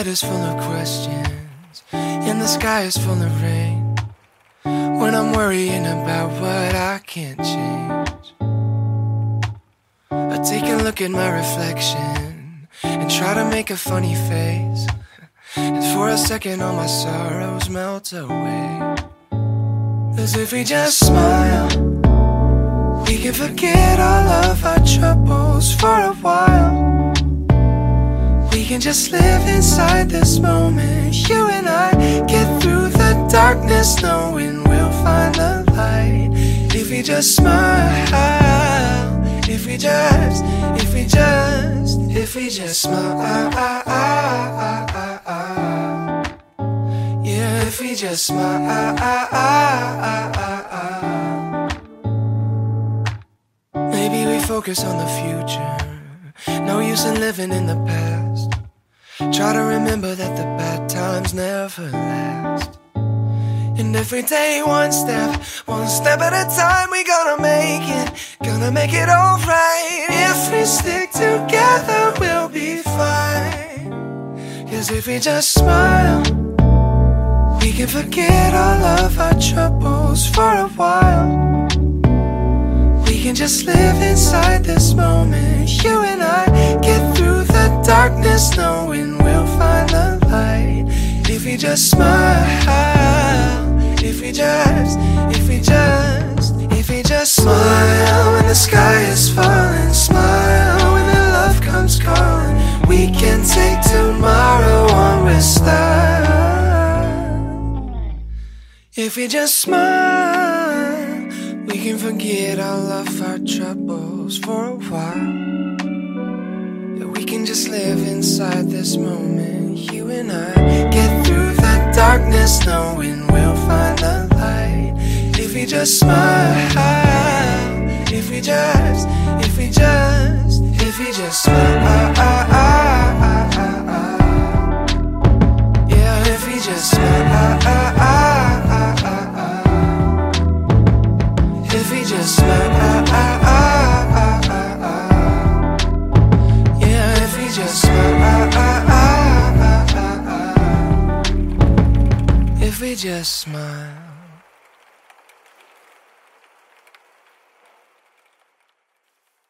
is full of questions, and the sky is full of rain. When I'm worrying about what I can't change, I take a look at my reflection and try to make a funny face. And for a second all my sorrows melt away. As if we just smile, we can forget all of our troubles for a while. We can just live inside this moment. You and I get through the darkness, knowing we'll find the light. If we just smile, if we just smile. Yeah, if we just smile. Maybe we focus on the future. No use in living in the past. Try to remember that the bad times never last. And every day one step at a time, we gonna make it alright. If we stick together, we'll be fine. 'Cause if we just smile, we can forget all of our troubles for a while. We can just live inside this moment. You and I get through the darkness, knowing we'll find the light. If we just smile, if we just smile when the sky is falling, smile when the love comes calling. We can take tomorrow on with style. If we just smile, we can forget all of our troubles for a while. Yeah, we can just live inside this moment. You and I get through the darkness, knowing we'll find the light. If we just smile, if we just smile. Yeah, if we just smile. If we just smile. Yeah, if we just smile. If we just smile.